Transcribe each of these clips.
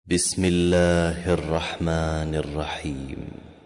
بسم الله الرحمن الرحيم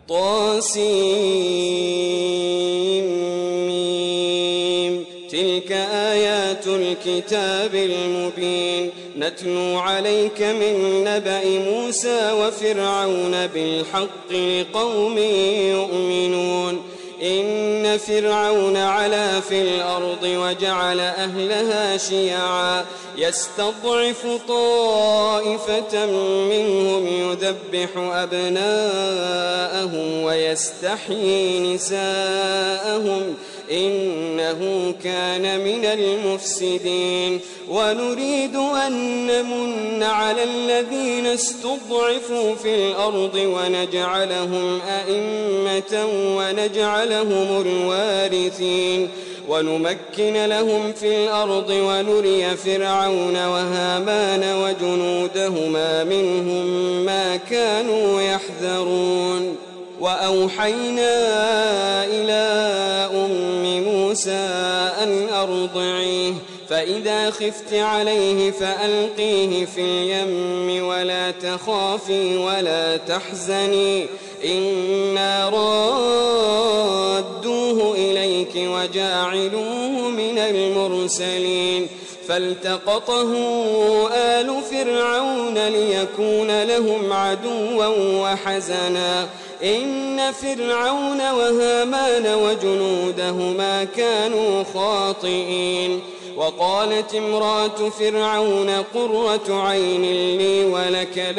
طاسيم تلك آيات الكتاب المبين نتلو عليك من نبأ موسى وفرعون بالحق لقوم يؤمنون إن فرعون علا في الأرض وجعل أهلها شيعا يستضعف طائفة منهم يذبح أبناءهم ويستحيي نساءهم إنه كان من المفسدين ونريد أن نمن على الذين استضعفوا في الأرض ونجعلهم أئمة ونجعلهم الوارثين ونمكن لهم في الأرض ونري فرعون وهامان وجنودهما منهم ما كانوا يحذرون وأوحينا إلى أم موسى أن أرضعيه فإذا خفت عليه فألقيه في اليم ولا تخافي ولا تحزني إنا رادوه إليك وجاعلوه من المرسلين فالتقطه آل فرعون ليكون لهم عدوا وحزنا إن فرعون وهامان وجنودهما كانوا خاطئين وقالت امرأة فرعون قرة عين لي ولك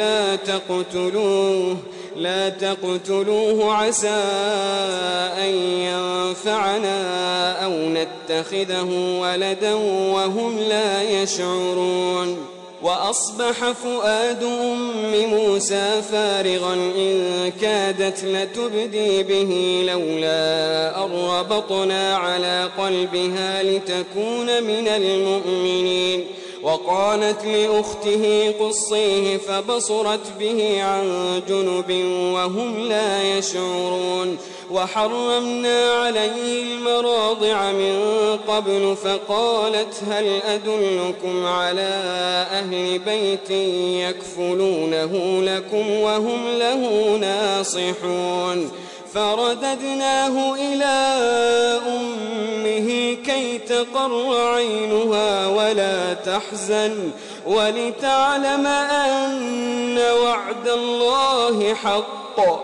لا تقتلوه عسى أن ينفعنا أو نتخذه ولدا وهم لا يشعرون وأصبح فؤاد أم موسى فارغا إن كادت لتبدي به لولا أن ربطنا على قلبها لتكون من المؤمنين وقالت لأخته قصيه فبصرت به عن جنب وهم لا يشعرون وحرمنا عليه المراضع من قبل فقالت هل أدلكم على أهل بيت يكفلونه لكم وهم له ناصحون فرددناه إلى أمه كي تقر عينها ولا تحزن ولتعلم أن وعد الله حق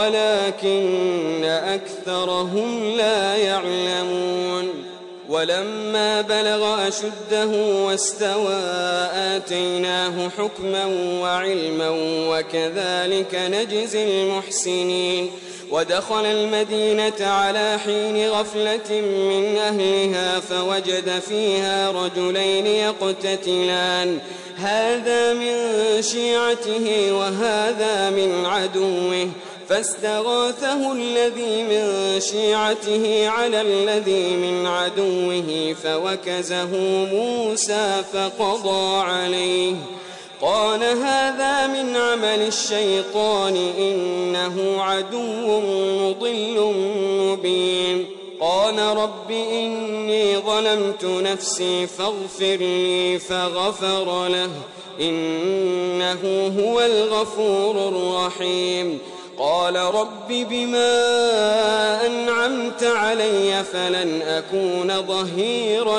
ولكن أكثرهم لا يعلمون ولما بلغ أشده واستوى آتيناه حكما وعلما وكذلك نجزي المحسنين ودخل المدينة على حين غفلة من أهلها فوجد فيها رجلين يقتتلان هذا من شيعته وهذا من عدوه فاستغاثه الذي من شيعته على الذي من عدوه فوكزه موسى فقضى عليه قال هذا من عمل الشيطان إنه عدو مضل مبين قال رب إني ظلمت نفسي فاغفر لي فغفر له إنه هو الغفور الرحيم قال رب بما أنعمت علي فلن أكون ظهيرا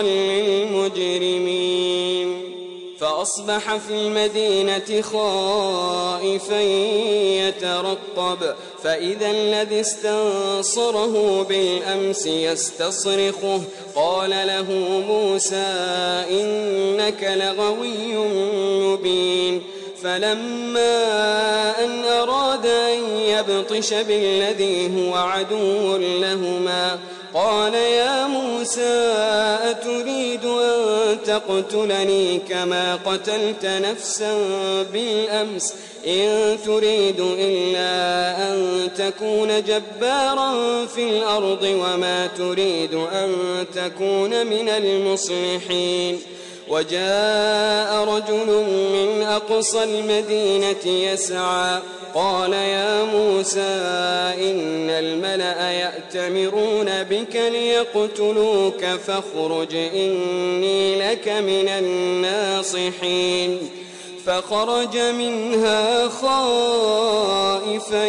للمجرمين فأصبح في المدينة خائفا يترقب فإذا الذي استنصره بالأمس يستصرخه قال له موسى إنك لغوي مبين فلما أن أراد أن يبطش بالذي هو عدو لهما قال يا موسى أتريد أن تقتلني كما قتلت نفسا بالأمس إن تريد إلا أن تكون جبارا في الأرض وما تريد أن تكون من المصلحين وجاء رجل من أقصى المدينة يسعى قال يا موسى إن الملأ يأتمرون بك ليقتلوك فاخرج إني لك من الناصحين فخرج منها خائفا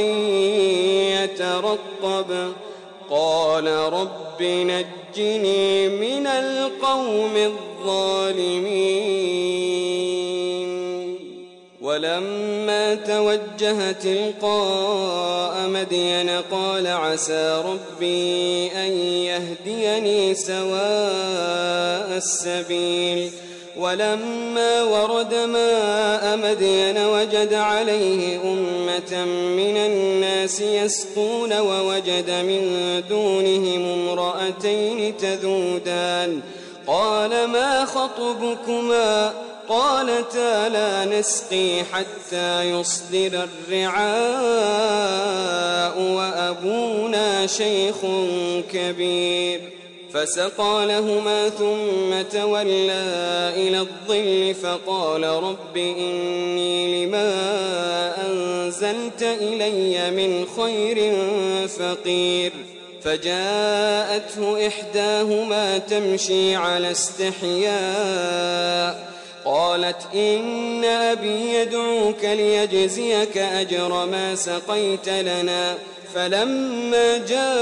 يترقب قال رب نجني من القوم الظالمين ولما توجه تلقاء مدين قال عسى ربي أن يهديني سواء السبيل ولما ورد ماء مدين وجد عليه أمة من الناس يسقون ووجد من دونهم امرأتين تذودان قال ما خطبكما قالتا لا نسقي حتى يصدر الرعاء وأبونا شيخ كبير فسقى لهما ثم تولى إلى الظل فقال رب إني لما أنزلت إلي من خير فقير فجاءته إحداهما تمشي على استحياء قالت إن أبي يدعوك ليجزيك أجر ما سقيت لنا فلما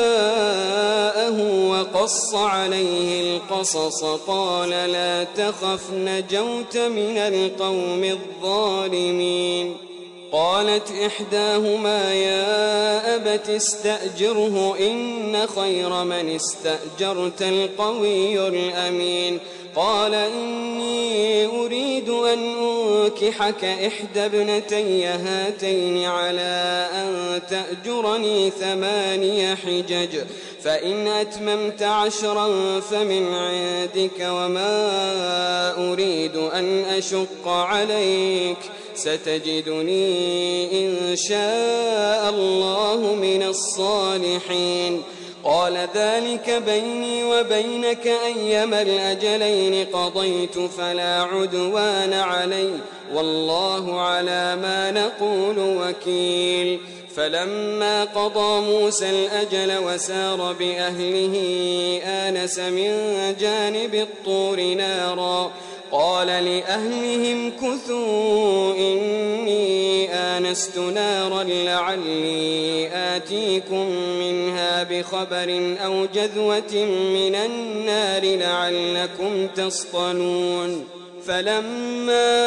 جاءه وقص عليه القصص قال لا تخف نجوت من القوم الظالمين قالت إحداهما يا أبت استأجره إن خير من استأجرت القوي الأمين قال إني أريد أن أنكحك إحدى ابنتي هاتين على أن تأجرني 8 حجج فإن أتممت 10 فمن عندك وما أريد أن أشق عليك ستجدني إن شاء الله من الصالحين قال ذلك بيني وبينك أيما الأجلين قضيت فلا عدوان علي والله على ما نقول وكيل فلما قضى موسى الأجل وسار بأهله آنس من جانب الطور نارا قال لأهلهم كثوا إني آنست نارا لعلي آتيكم منها بخبر أو جذوة من النار لعلكم تصطلون فلما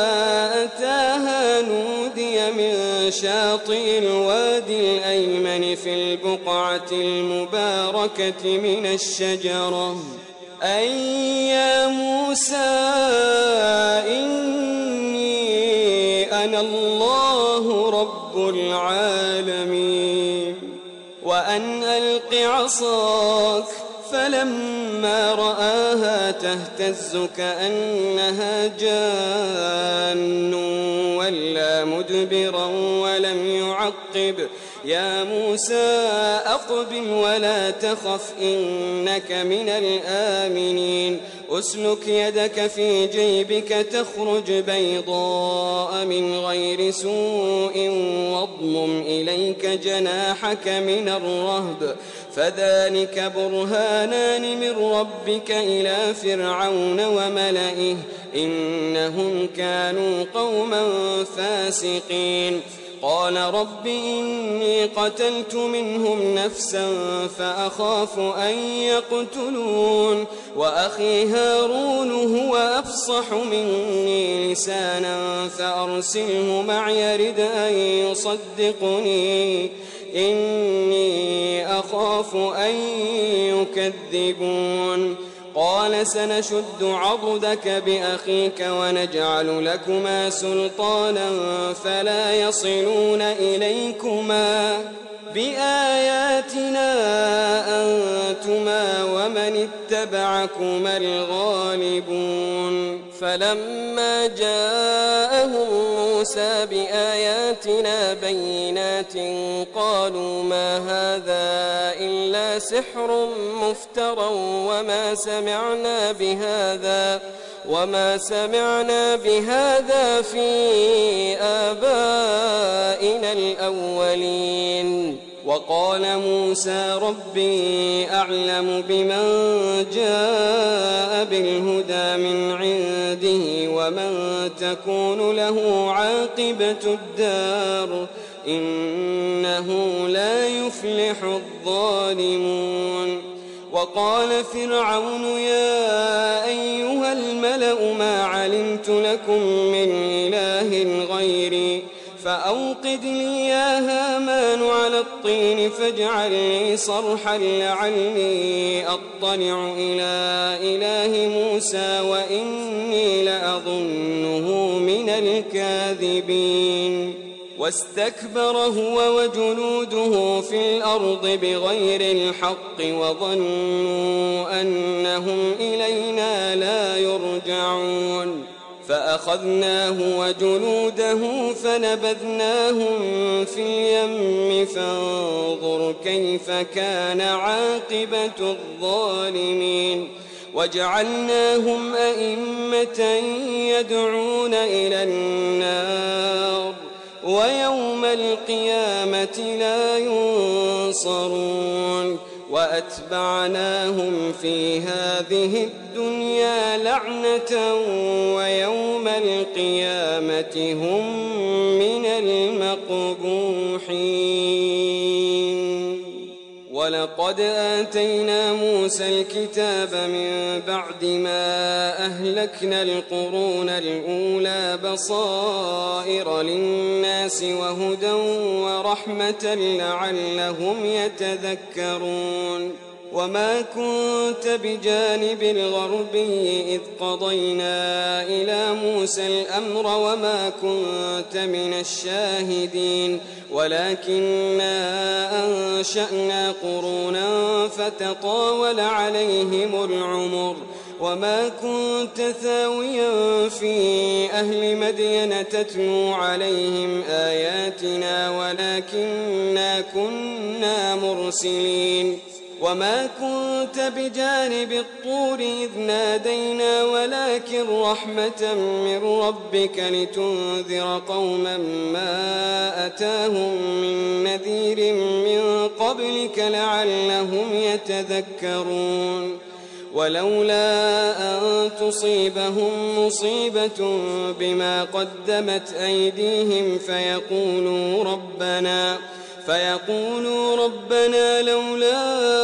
أتاها نودي من شاطئ الوادي الأيمن في البقعة المباركة من الشجرة أي يا موسى إني أنا الله رب العالمين وأن ألق عصاك فلما رآها تهتز كأنها جان ولا مدبرا ولم يعقب يا موسى أقبل ولا تخف إنك من الآمنين أسلك يدك في جيبك تخرج بيضاء من غير سوء واضمم إليك جناحك من الرهب فذلك برهانان من ربك إلى فرعون وملئه إنهم كانوا قوما فاسقين قال رب إني قتلت منهم نفسا فأخاف أن يقتلون وأخي هارون هو أفصح مني لسانا فأرسله معي يرد أن يصدقني إني أخاف أن يكذبون قال سنشد عضدك بأخيك ونجعل لكما سلطانا فلا يصلون إليكما بآياتنا أنتما ومن اتبعكما الغالبون فلما جاءهم موسى بآياتنا بينات قالوا ما هذا إلا سحر مفترى وما سمعنا بهذا في آبائنا الأولين وقال موسى ربي أعلم بمن جاء بالهدى من عنده ومن تكون له عاقبة الدار إنه لا يفلح الظالمون. وقال فرعون يا أيها الملأ ما علمت لكم من إله غيري فأوقد لي يا هامان على الطين فاجعل لي صرحا لعلي أطلع إلى إله موسى وإني لأظنه من الكاذبين. واستكبر هو وجنوده في الأرض بغير الحق وظنوا أنهم إلينا لا يرجعون فأخذناه وجنوده فنبذناهم في اليم فانظر كيف كان عاقبة الظالمين. وجعلناهم أئمة يدعون إلى النار ويوم القيامة لا ينصرون. وأتبعناهم في هذه الدنيا لعنة ويوم القيامة هم من المقبوحين. ولقد آتينا موسى الكتاب من بعد ما أهلكنا القرون الأولى بصائر للناس وهدى ورحمة لعلهم يتذكرون. وما كنت بجانب الغربي إذ قضينا إلى موسى الأمر وما كنت من الشاهدين ولكننا أنشأنا قرونا فتطاول عليهم العمر. وما كنت ثاويا في أهل مدين تتلو عليهم آياتنا ولكننا كنا مرسلين. وما كنت بجانب الطور إذ نادينا ولكن رحمة من ربك لتنذر قوما ما أتاهم من نذير من قبلك لعلهم يتذكرون. ولولا أن تصيبهم مصيبة بما قدمت أيديهم فيقولوا ربنا لولا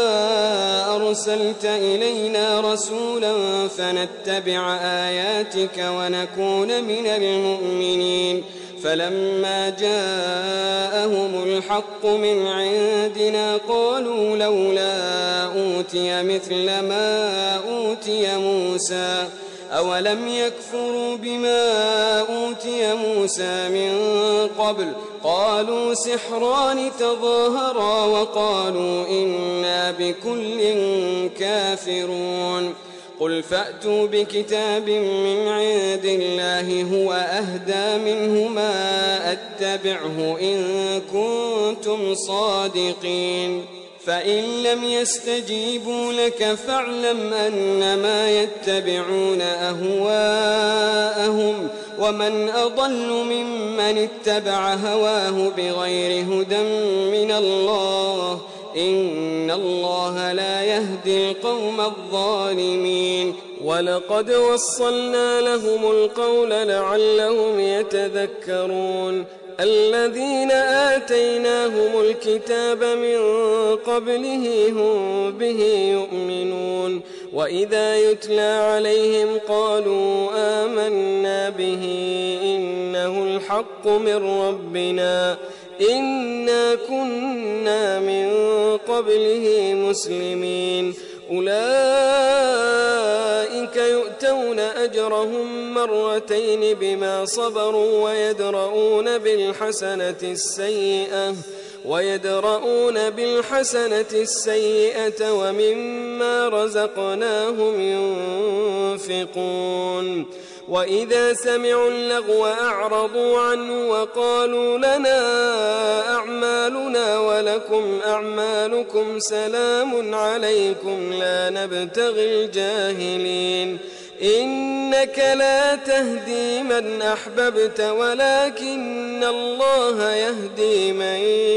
أرسلت إلينا رسولا فنتبع آياتك ونكون من المؤمنين. فلما جاءهم الحق من عندنا قالوا لولا أوتي مثل ما أوتي موسى أولم يكفروا بما أوتي موسى من قبل قالوا سحران تظاهرا وقالوا إنا بكل كافرون. قل فأتوا بكتاب من عند الله هو أهدى منهما أتبعه إن كنتم صادقين. فإن لم يستجيبوا لك فاعلم أنما يتبعون أهواءهم ومن أضل ممن اتبع هواه بغير هدى من الله إن الله لا يهدي القوم الظالمين. ولقد وصلنا لهم القول لعلهم يتذكرون. الذين آتيناهم الكتاب من قبله هم به يؤمنون وإذا يتلى عليهم قالوا آمنا به إنه الحق من ربنا إنا كنا من قبله مسلمين. أولئك يؤتون أجرهم مرتين بما صبروا ويدرؤون بالحسنة السيئة ومما رزقناهم ينفقون. وإذا سمعوا اللغو أعرضوا عنه وقالوا لنا أعمالنا ولكم أعمالكم سلام عليكم لا نبتغي الجاهلين. إنك لا تهدي من أحببت ولكن الله يهدي من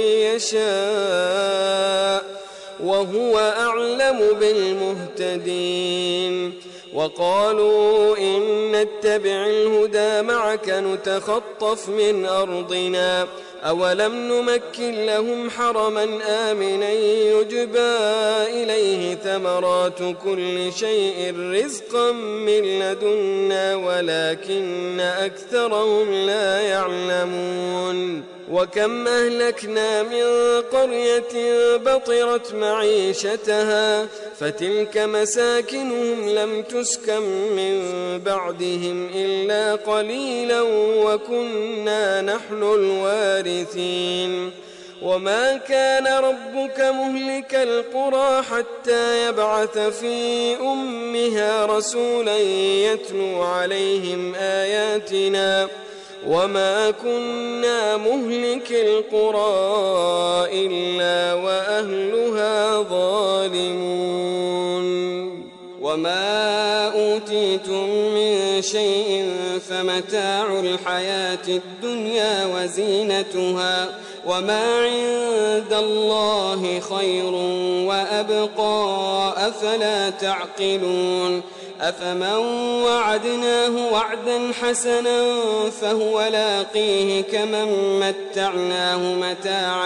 يشاء وهو أعلم بالمهتدين. وقالوا إن نتبع الهدى معك نتخطف من أرضنا أولم نمكن لهم حرما آمنا يجبى إليه ثمرات كل شيء رزقا من لدنا ولكن أكثرهم لا يعلمون. وكم أهلكنا من قرية بطرت معيشتها فتلك مساكنهم لم تسكن من بعدهم إلا قليلا وكنا نحن الوارثين. وما كان ربك مهلك القرى حتى يبعث في أمها رسولا يتلو عليهم آياتنا وما كنا مهلك القرى إلا وأهلها ظالمون. وما أوتيتم من شيء فمتاع الحياة الدنيا وزينتها وما عند الله خير وأبقى أفلا تعقلون. أفمن وعدناه وعدا حسنا فهو لاقيه كمن متعناه متاع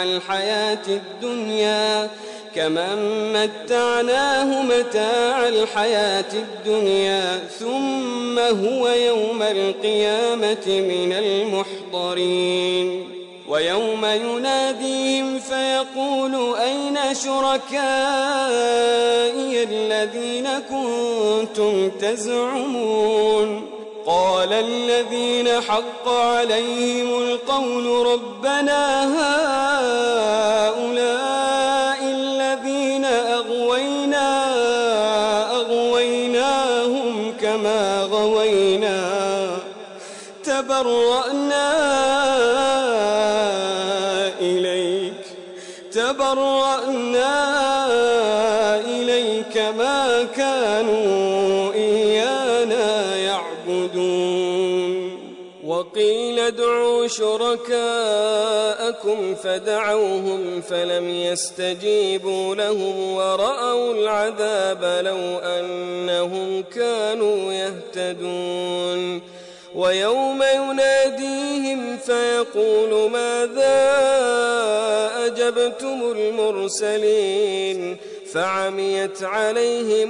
الحياة الدنيا ثم هو يوم القيامة من المحضرين. ويوم يناديهم فيقول أين شركائي الذين كنتم تزعمون قال الذين حق عليهم القول ربنا هؤلاء الذين أغويناهم كما غوينا تبرأنا إليك ما كانوا إيانا يعبدون. وقيل ادعوا شركاءكم فدعوهم فلم يستجيبوا لهم ورأوا العذاب لو أنهم كانوا يهتدون. ويوم يناديهم فيقول ماذا أجبتم المرسلين فعميت عليهم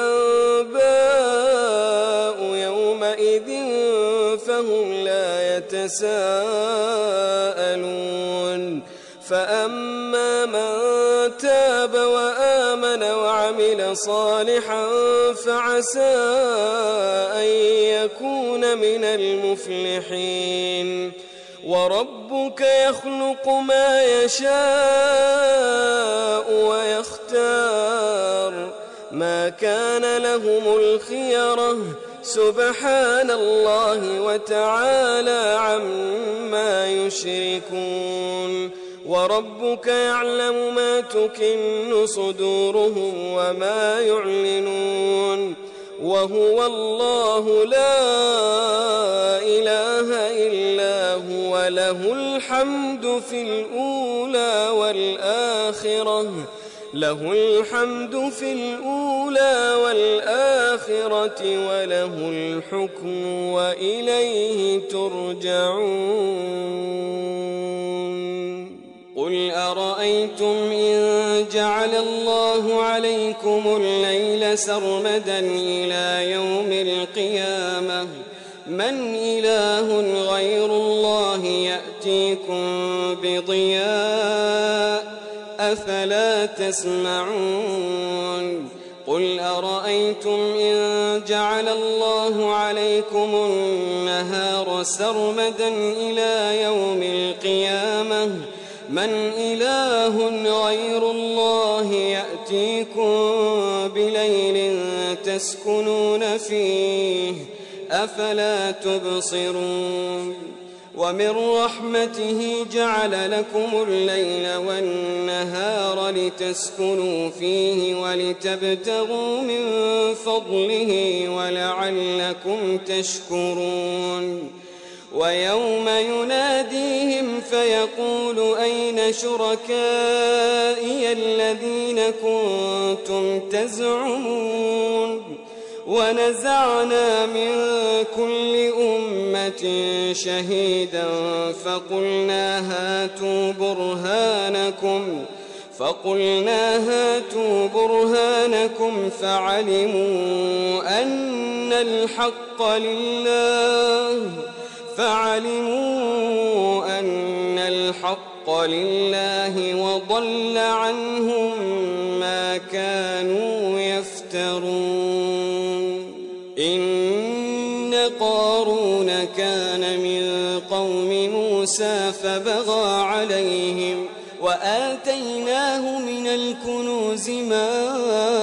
الأنباء يومئذ فهم لا يتساءلون. فأما من تاب وآمن وعمل صالحا فعسى أن يكون من المفلحين. وربك يخلق ما يشاء ويختار ما كان لهم الخيرة سبحان الله وتعالى عما يشركون. وربك يعلم ما تكن صدورهم وما يعلنون وهو الله لا إله إلا هو له الحمد في الأولى والآخرة وله الحكم وإليه ترجعون. قل أرأيتم إن جعل الله عليكم الليل سرمدا إلى يوم القيامة من إله غير الله يأتيكم بضياء أفلا تسمعون. قل أرأيتم إن جعل الله عليكم النهار سرمدا إلى يوم القيامة من إله غير الله يأتيكم بليل تسكنون فيه أفلا تبصرون. ومن رحمته جعل لكم الليل والنهار لتسكنوا فيه ولتبتغوا من فضله ولعلكم تشكرون ويوم يناديهم فيقول أين شركائي الذين كنتم تزعمون ونزعنا من كل أمة شهيدا فقلنا هاتوا برهانكم فعلموا أن الحق لله وضل عنهم ما كانوا يفترون إن قارون كان من قوم موسى فبغى عليهم وآتيناه من الكنوز ما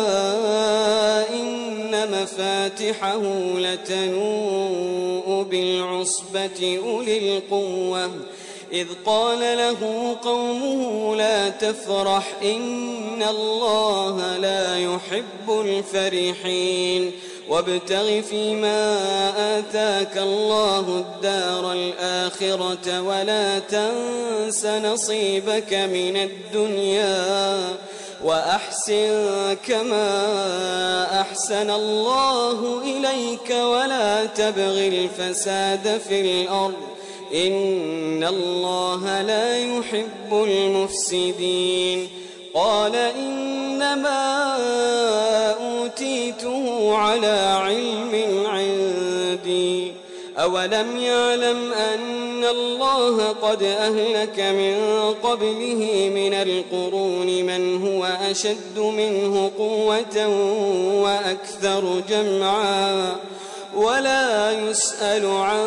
إن مفاتحه لتنوء بالعصبة أولي القوة إذ قال له قومه لا تفرح إن الله لا يحب الفرحين وابتغ فيما آتاك الله الدار الآخرة ولا تنس نصيبك من الدنيا وأحسن كما أحسن الله إليك ولا تبغ الفساد في الأرض إن الله لا يحب المفسدين قال إنما أوتيته على علم عندي أولم يعلم أن الله قد أهلك من قبله من القرون من هو أشد منه قوة وأكثر جمعا ولا يسأل عن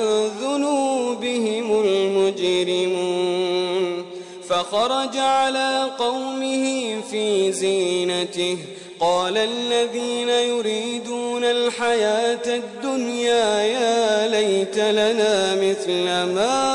ذنوبهم المجرمون فخرج على قومه في زينته قال الذين يريدون الحياة الدنيا يا ليت لنا مثل ما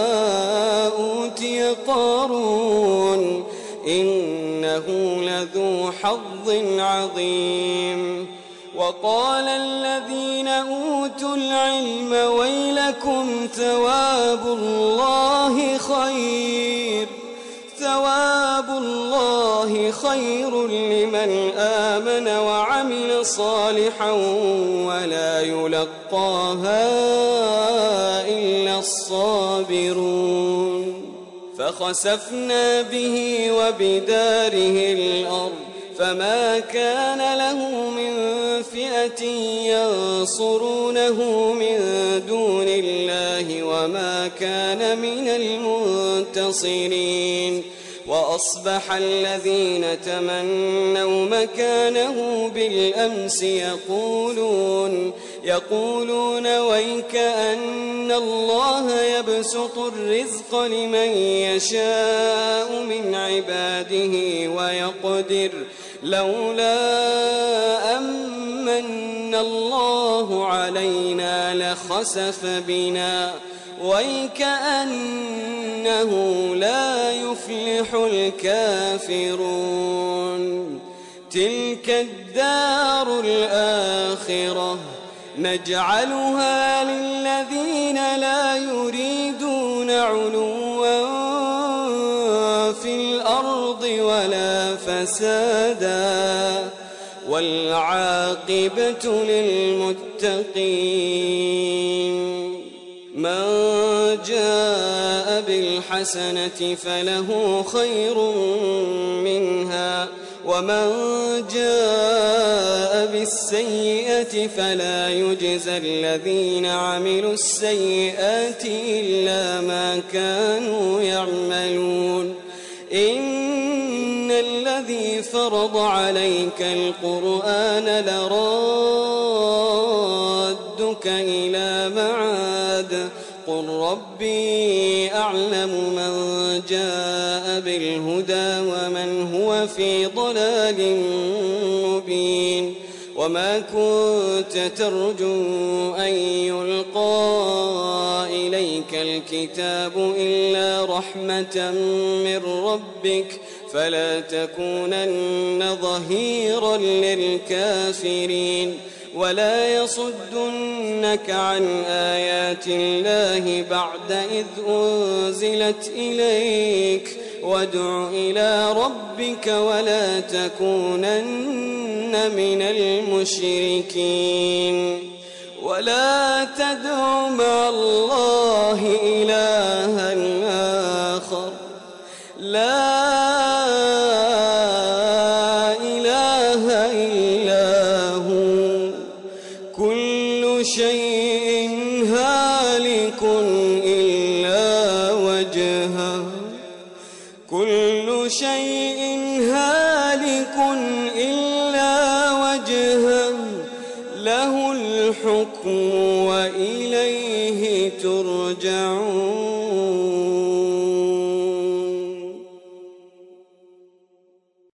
أوتي قارون إنه لذو حظ عظيم وقال الذين أوتوا العلم ويلكم ثواب الله خير لمن آمن وعمل صالحا ولا يلقاها إلا الصابرون فخسفنا به وبداره الأرض فما كان له من فئة ينصرونه من دون الله وما كان من المنتصرين وأصبح الذين تمنوا مكانه بالأمس يقولون ويك أن الله يبسط الرزق لمن يشاء من عباده ويقدر لولا أمن الله علينا لخسف بنا ويكأنه لا يفلح الكافرون تلك الدار الآخرة نجعلها للذين لا يريدون علوا في الأرض ولا فسادا والعاقبة للمتقين من جاء بالحسنة فله خير منها ومن جاء بالسيئة فلا يجزى الذين عملوا السيئات إلا ما كانوا يعملون إن الذي فرض عليك القرآن لرادك إلى معاد قل ربي أعلم من جاء بالهدى ومن هو في ضلال مبين وما كنت ترجو أن يلقى إليك الكتاب إلا رحمة من ربك فلا تكونن ظهيرا للكافرين ولا يصدنك عن آيات الله بعد إذ أنزلت إليك وادع إلى ربك ولا تكونن من المشركين ولا تدع مع الله إلها آخر لا إله إلا هو كل شيء هالك إلا وجهه كل شيء هالك إلا وجهه له الحكم وإليه ترجعون